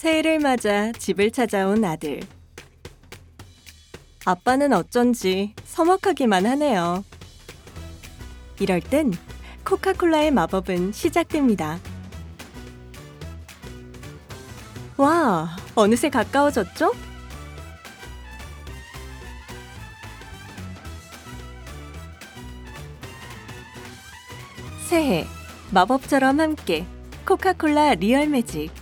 새해를 맞아 집을 찾아온 아들. 아빠는 어쩐지 서먹하기만 하네요. 이럴 땐 코카콜라의 마법은 시작됩니다. 와, 어느새 가까워졌죠? 새해, 마법처럼 함께 코카콜라 리얼 매직.